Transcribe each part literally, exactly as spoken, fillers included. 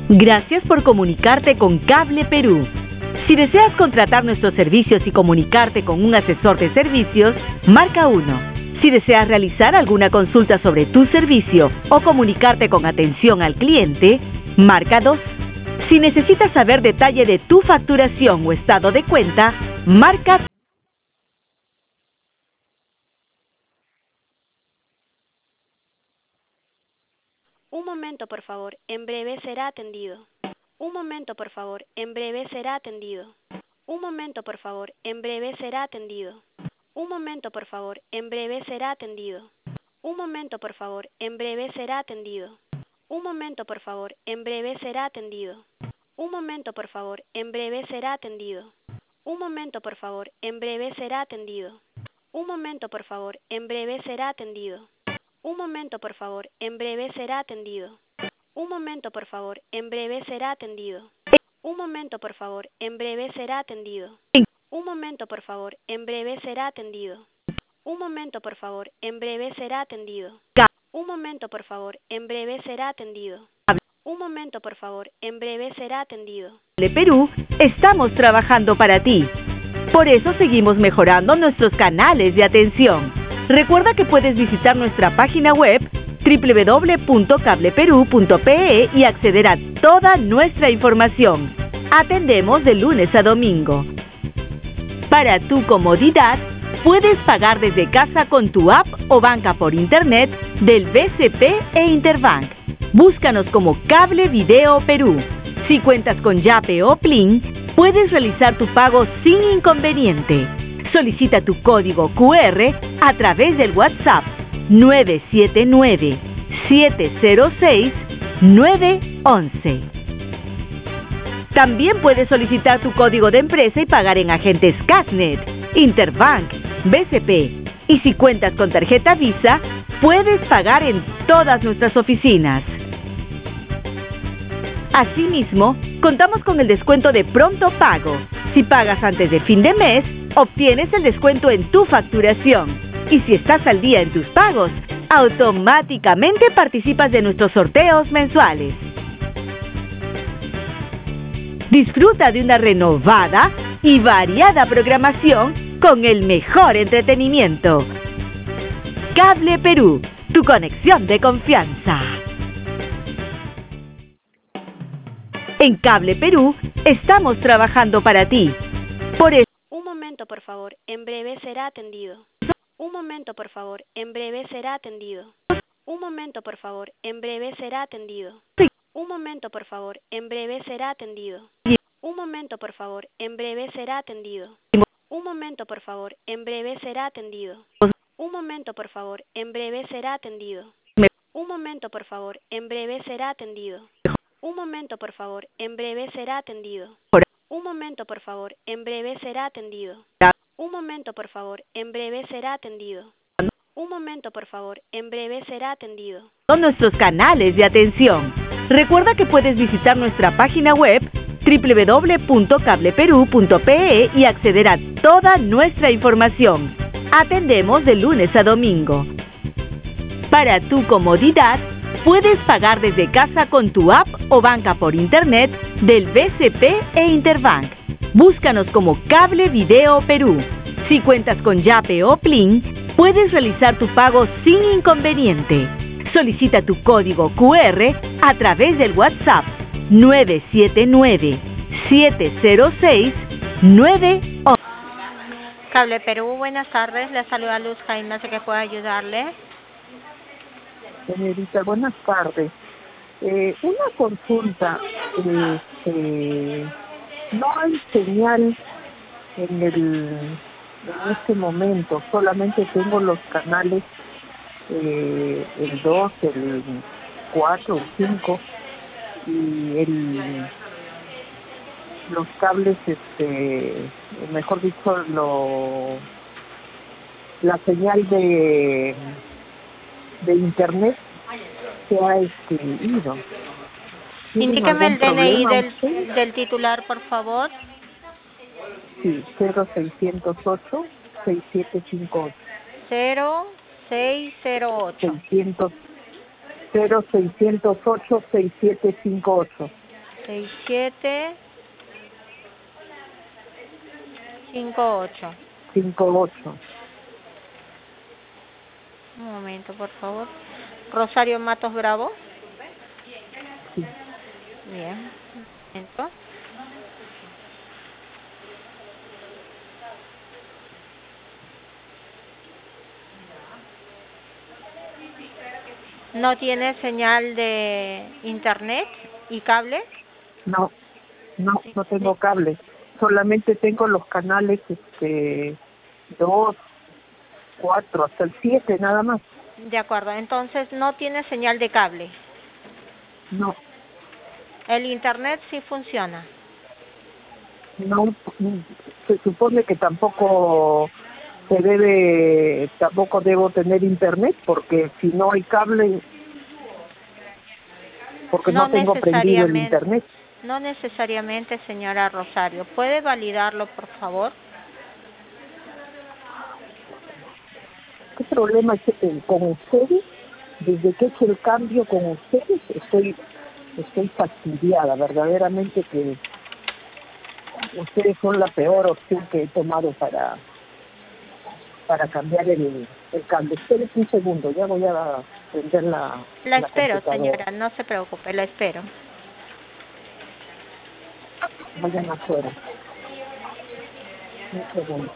Gracias por comunicarte con Cable Perú. Si deseas contratar nuestros servicios y comunicarte con un asesor de servicios, marca uno. Si deseas realizar alguna consulta sobre tu servicio o comunicarte con atención al cliente, marca dos. Si necesitas saber detalle de tu facturación o estado de cuenta, marca tres. Un momento, por favor. En breve será atendido. Un momento, por favor. En breve será atendido. Un momento, por favor. En breve será atendido. Un momento, por favor. En breve será atendido. Un momento, por favor. En breve será atendido. Un momento, por favor. En breve será atendido. Un momento, por favor. En breve será atendido. Un momento, por favor. En breve será atendido. Un momento, por favor. En breve será atendido. Un momento, por favor. En breve será atendido. Un momento, por favor. En breve será atendido. Un momento, por favor. En breve será atendido. Un momento, por favor. En breve será atendido. Un momento, por favor. En breve será atendido. Un momento, por favor. En breve será atendido. Un momento, por favor. En breve será atendido. Cable Perú, estamos trabajando para ti. Por eso seguimos mejorando nuestros canales de atención. Recuerda que puedes visitar nuestra página web doble u doble u doble u punto cable perú punto pe e y acceder a toda nuestra información. Atendemos de lunes a domingo. Para tu comodidad, puedes pagar desde casa con tu app o banca por internet del B C P e Interbank. Búscanos como Cable Video Perú. Si cuentas con Yape o Plin, puedes realizar tu pago sin inconveniente. Solicita tu código cu erre a través del WhatsApp nueve siete nueve, siete cero seis, nueve once. También puedes solicitar tu código de empresa y pagar en agentes Casnet, Interbank, B C P. Y si cuentas con tarjeta Visa, puedes pagar en todas nuestras oficinas. Asimismo, contamos con el descuento de pronto pago. Si pagas antes de fin de mes, obtienes el descuento en tu facturación. Y si estás al día en tus pagos, automáticamente participas de nuestros sorteos mensuales. Disfruta de una renovada y variada programación con el mejor entretenimiento. Cable Perú, tu conexión de confianza. En Cable Perú, estamos trabajando para ti. Por eso... Un momento, por favor. En breve será atendido. Un momento, por favor. En breve será atendido. Un momento, por favor. En breve será atendido. Un momento, por favor. En breve será atendido. Un momento, por favor. En breve será atendido. Un momento, por favor. En breve será atendido. Un momento, por favor. En breve será atendido. Un momento, por favor. En breve será atendido. Un momento, por favor. En breve será atendido. Un momento, por favor. En breve será atendido. Un momento, por favor. En breve será atendido. Un momento, por favor. En breve será atendido. Son nuestros canales de atención. Recuerda que puedes visitar nuestra página web doble u doble u doble u punto cable perú punto pe e y acceder a toda nuestra información. Atendemos de lunes a domingo. Para tu comodidad, puedes pagar desde casa con tu app o banca por internet del B C P e Interbank. Búscanos como Cable Video Perú. Si cuentas con Yape o Plin, puedes realizar tu pago sin inconveniente. Solicita tu código cu erre a través del WhatsApp nueve siete nueve, siete cero seis, nueve once. Cable Perú, buenas tardes. Le saluda Luz Jaime, sé que puedo ayudarle. Señorita, buenas tardes. Eh, una consulta. Eh, eh, no hay señal en, el, en este momento. Solamente tengo los canales eh, el dos, el cuatro, el cinco y el los cables, este, mejor dicho, lo la señal de de internet se ha este, ido. Indíqueme el D N I del, del titular, por favor. Sí, cero seiscientos ocho, seis siete cinco ocho. cero seis cero ocho. cero seiscientos ocho, seis siete cinco ocho. seis siete cinco ocho. cinco ocho. Un momento, por favor. Rosario Matos Bravo. Sí. Bien. Un momento. ¿No tiene señal de internet y cable? No, no, no tengo cable. Solamente tengo los canales este dos, cuatro, hasta el siete nada más. De acuerdo, entonces no tiene señal de cable. No, El internet sí funciona. no, se supone que tampoco se debe, tampoco debo tener internet porque si no hay cable, porque No no tengo prendido el necesariamente, internet. no necesariamente, señora Rosario. ¿Puede validarlo, por favor? ¿Qué problema es eh, con ustedes? Desde que he hecho el cambio con ustedes, estoy, estoy fastidiada, verdaderamente que ustedes son la peor opción que he tomado para, para cambiar el, el cambio. Esperen un segundo, ya voy a prender la, La la espero, computadora. señora, no se preocupe, la espero. Vayan afuera. Un segundo.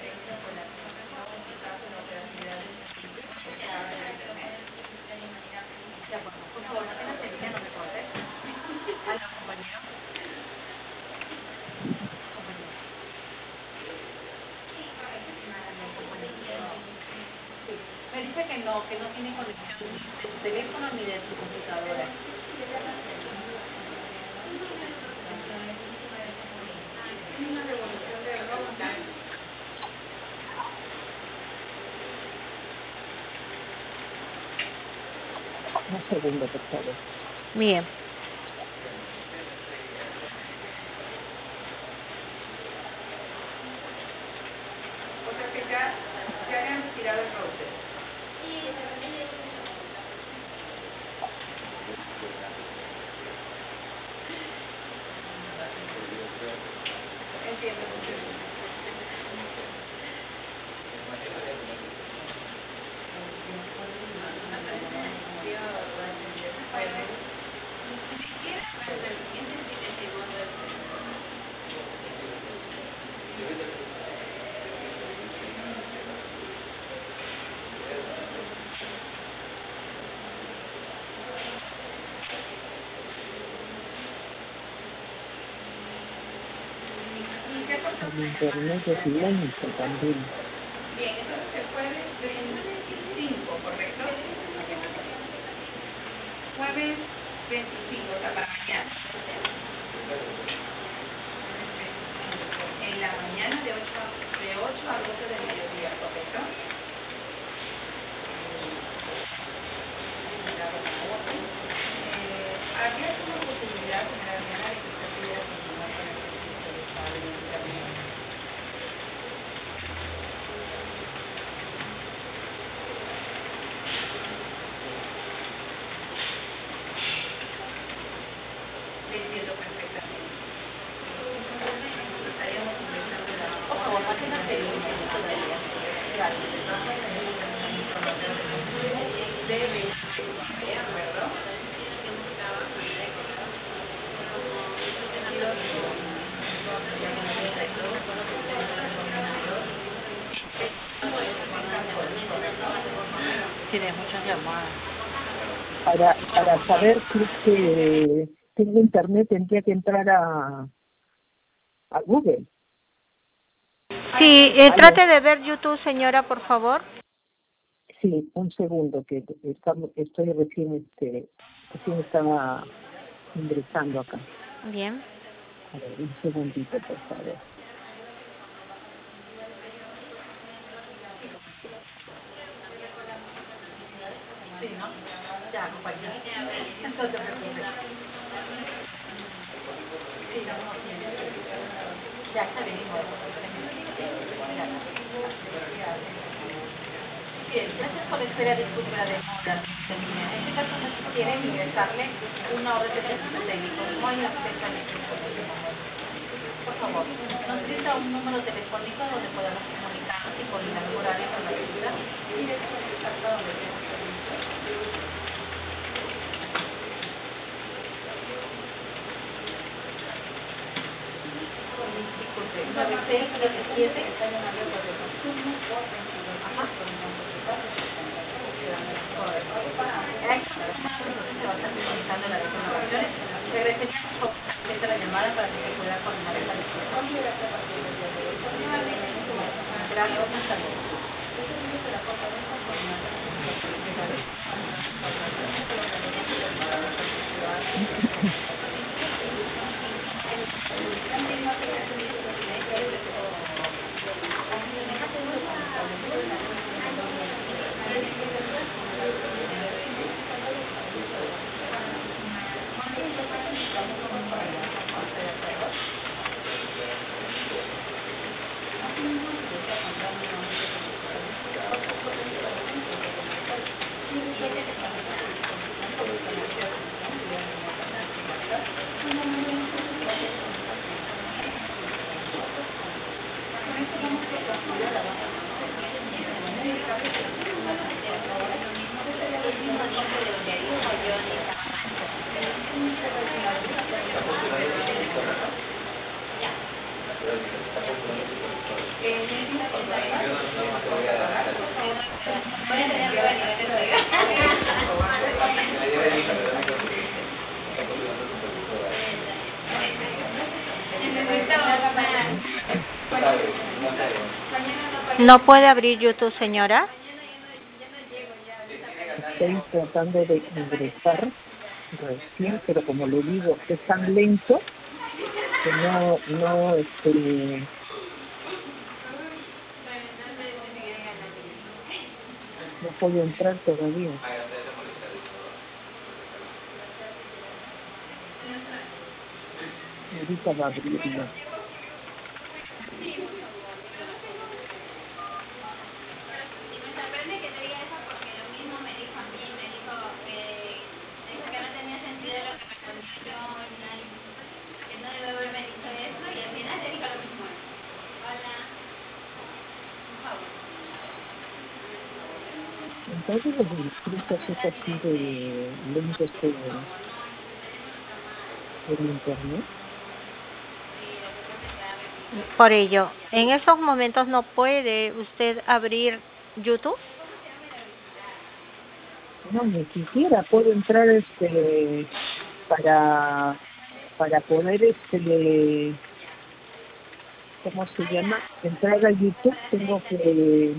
Me dice que no, que no tiene conexión ni de su teléfono ni de su computadora. Un segundo, por favor. Bien. O sea que ya, ya han tirado el router. Entiendo. El internet es lento también. Bien, entonces el jueves veinticinco, ¿correcto? Jueves veinticinco, o sea, para mañana. En la mañana de ocho, de ocho a doce del mediodía, ¿correcto? Eh, ¿Habría alguna posibilidad, señora Adriana, de que usted pudiera continuar con el servicio de cable de internet? Le entiendo perfectamente. Estaríamos ingresando la... Por favor, apenas el minuto todavía. Gracias. Debe, ¿de acuerdo? Tiene muchas llamadas. Para, para saber si es que tengo internet tendría que entrar a, a Google. Sí, eh, trate de ver YouTube, señora, por favor. Sí, un segundo, que estamos, estoy recién, este, recién estaba ingresando acá. Bien. A ver, un segundito, por favor. Sí, ¿no? Ya, compañero. No te preocupes. Sí, no, no, sí. Ya, está bien. Sí, Bien, gracias por la espera, disculpe la demora. En este caso nosotros quieren ingresarle una orden de servicio técnico. No hay acceso a este teléfono. Por favor, nos brinda un número telefónico donde podamos comunicarnos y coordinar un horario con la ayuda. Y de hecho, hasta donde tenemos servicio. Disculpe, nueve seis siete siete está llamando por el consumo por veintidós. Ajá. Regresaría la llamada para que se pueda coordinar esta discusión. Gracias, hasta luego. ¿No puede abrir YouTube, señora? Estoy tratando de ingresar recién, pero como le digo, es tan lento que no, no, este, no puedo entrar todavía. Ahorita va a abrirlo. Entonces los inscritos es así de lentos por, por internet. Por ello, en esos momentos no puede usted abrir YouTube. No, ni siquiera puedo entrar este para para poder este ¿cómo se llama? Entrar a YouTube tengo que.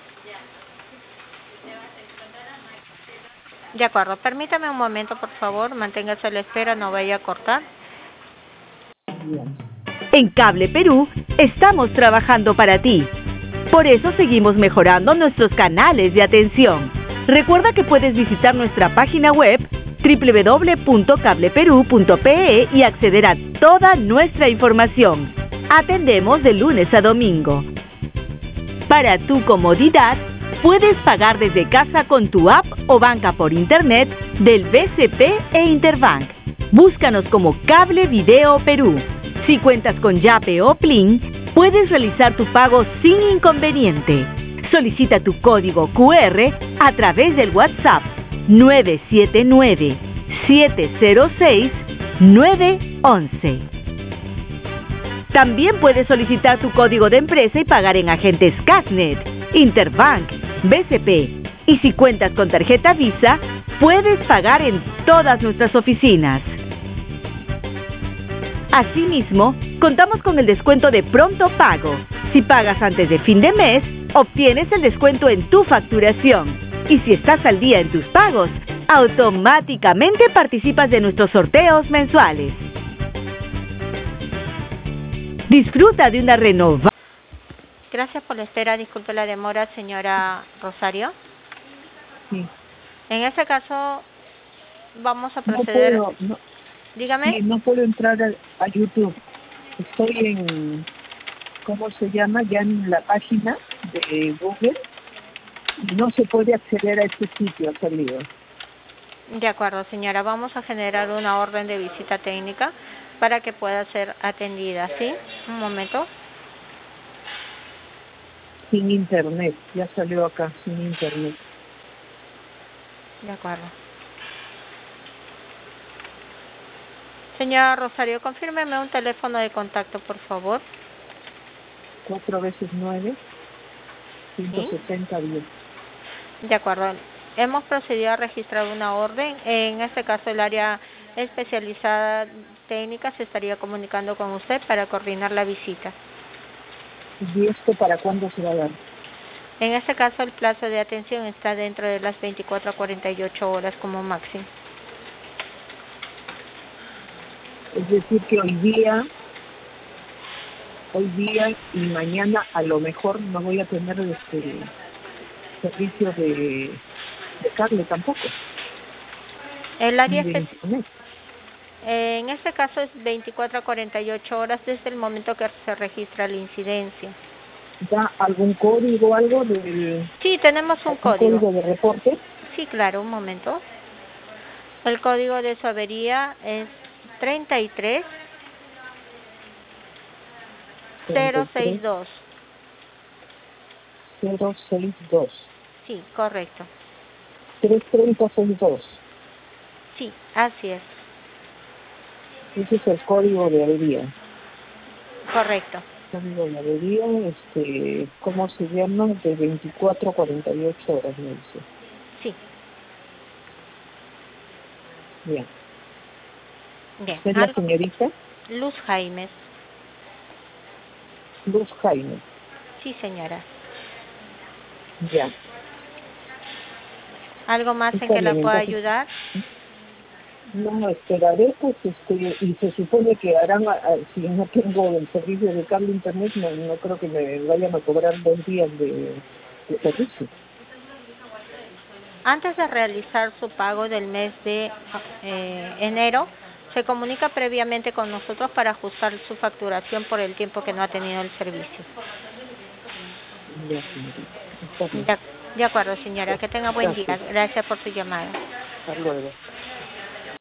De acuerdo, permítame un momento, por favor, manténgase a la espera, no vaya a cortar. Bien. En Cable Perú estamos trabajando para ti. Por eso seguimos mejorando nuestros canales de atención. Recuerda que puedes visitar nuestra página web doble u doble u doble u punto cable perú punto pe e y acceder a toda nuestra información. Atendemos de lunes a domingo. Para tu comodidad, puedes pagar desde casa con tu app o banca por internet del B C P e Interbank. Búscanos como Cable Video Perú. Si cuentas con Yape o Plin, puedes realizar tu pago sin inconveniente. Solicita tu código cu erre a través del WhatsApp nueve siete nueve, siete cero seis, nueve once. También puedes solicitar tu código de empresa y pagar en agentes Cashnet, Interbank, B C P. Y si cuentas con tarjeta Visa, puedes pagar en todas nuestras oficinas. Asimismo, contamos con el descuento de pronto pago. Si pagas antes de fin de mes, obtienes el descuento en tu facturación. Y si estás al día en tus pagos, automáticamente participas de nuestros sorteos mensuales. Disfruta de una renovada. Gracias por la espera, disculpe la demora, señora Rosario. Sí. En este caso, vamos a proceder. No puedo, no, Dígame. sí, no puedo entrar a, a YouTube. Estoy en, ¿cómo se llama? Ya en la página de Google, No se puede acceder a este sitio, ha salido. De acuerdo, señora. Vamos a generar una orden de visita técnica para que pueda ser atendida, ¿sí? Un momento. Sin internet, ya salió acá, sin internet. De acuerdo. Señora Rosario, confírmeme un teléfono de contacto, por favor. Cuatro veces nueve, ciento ¿Sí? setenta, diez. De acuerdo. Hemos procedido a registrar una orden. En este caso, el área especializada técnica se estaría comunicando con usted para coordinar la visita. ¿Y esto para cuándo se va a dar? En este caso, el plazo de atención está dentro de las veinticuatro a cuarenta y ocho horas como máximo. Es decir, que hoy día, hoy día y mañana a lo mejor no voy a tener este servicio de, de cable tampoco, El área ni de espe- internet. eh, en este caso es veinticuatro a cuarenta y ocho horas desde el momento que se registra la incidencia. ¿Da algún código, algo del Sí, tenemos un un código. código de reporte? Sí, claro, un momento. El código de su avería es treinta y tres cero sesenta y dos. cero seis dos. Sí, correcto. tres treinta sesenta y dos. Sí, así es. Ese es el código de avería. Correcto. Código de avería, este, ¿cómo se llama? De veinticuatro a cuarenta y ocho horas, me dice. Sí. Bien. Bien. ¿Es la Algo- señorita Luz Jaimes. Luz Jaime? Sí, señora. Ya. ¿Algo más en Está que la bien, pueda entonces, ayudar? no, esperaré, pues, este, y se supone que harán, a- a- si no tengo el servicio de cable internet, no, no creo que me vayan a cobrar dos días de, de servicio. Antes de realizar su pago del mes de eh, enero, se comunica previamente con nosotros para ajustar su facturación por el tiempo que no ha tenido el servicio. Ya, señorita. Está bien. De, de acuerdo, señora. Ya. Que tenga buen día. Gracias. Gracias por su llamada. Hasta luego.